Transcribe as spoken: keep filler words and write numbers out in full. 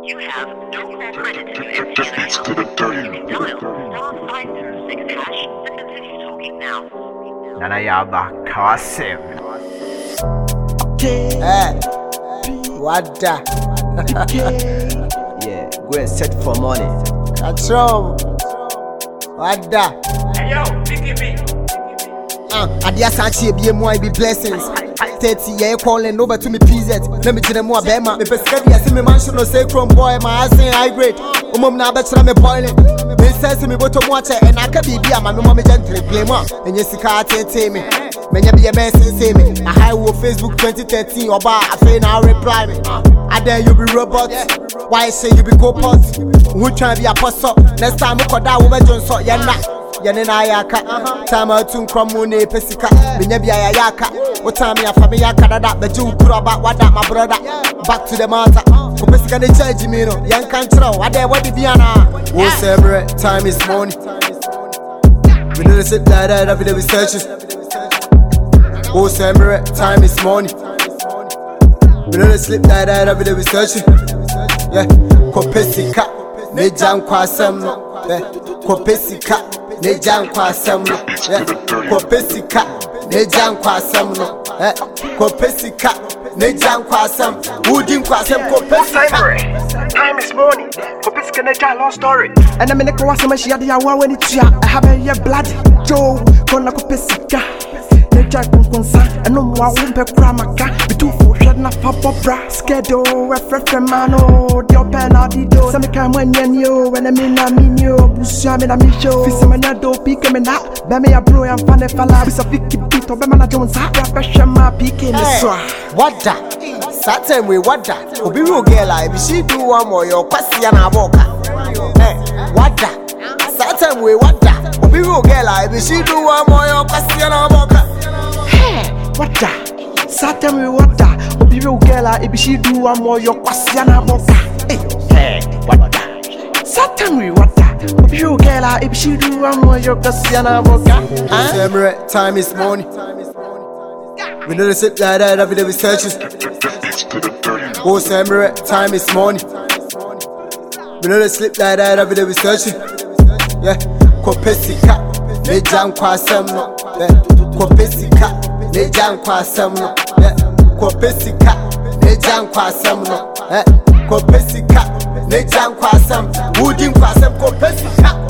You have no call credit to your M T N account. You can dial star five zero six hash and continue talking now. Nana Yaba Kasim. Hey, what da? Yeah, go and set for money. That's wrong. What da? Hey yo, P K B. Ah, Adia Sanchi be more be blessings. thirty year calling over to me P Z. Let me tell them more Bema. Me pescadi as me mansion no say chrome boy, my ass high grade. Umum na betra me boiling. Me says me bottom water and I can be be my mama gently play more. And yes, car tell me. Menya be a man say me. I high wo Facebook twenty thirteen or bar I say now reply me. I dare you be robot. Why say you be co-pot? Who try be a apostle? Next time we could die woman Johnson. Yeah, nah. Yane na yaka Tama tu nkromune pesika Minya bia ya yaka Otami ya fami yaka dada Beju kuraba wada my brother Back to the matter Kupesika ne charge me no Yan kanchro Wade wadi biana Wo semre time is money We do the shit like that every day we searching Wo semre time is money We do the sleep like that every day we searching Yeah Kupesika Ne jam kwa sem no Yeah Kupesika Ne jam kwa sem no Kopesika Ne jam kwa sem no Kopesika Ne jam kwa sem Udin kwa sem kopesika Time is money. Kopesika ne jam long story. And I mean the kwa sem she had ya wa when it's ya I have a year blood Joe kona kopesika Ne jam kunsa and no more wumpe kramaka Be too for shed na papa bra Skedo we fresh mano The open out the door Some come when you when I mean I mean you Busha me na me show Fisa me na do pick me na Be me a bro and fan fella Bisa fiki beat or be man a Jones ha Ya pesha ma pick me so What that? Certain way what that? Obi ro girl I be she do one more your kwasi na boka Hey, what that? Certain way what that? Obi ro girl I be she do one more your kwasi na boka Hey, what that? Certain way what that? Obi ro girl I be she do one more your kwasi na boka Hey, what that? Certain way what that? Obi ro girl I be she do one more your kwasi na boka Semre time is money We do the shit like that every day we searching Wo semre time is money We do the sleep like that every day we searching Yeah Kopesika Ne jam kwa sem no Yeah Kopesika Ne jam kwa sem no Yeah Kopesika Ne jam kwa sem no Yeah Kopesika Ne jam kwa sem Udin kwa sem kopesika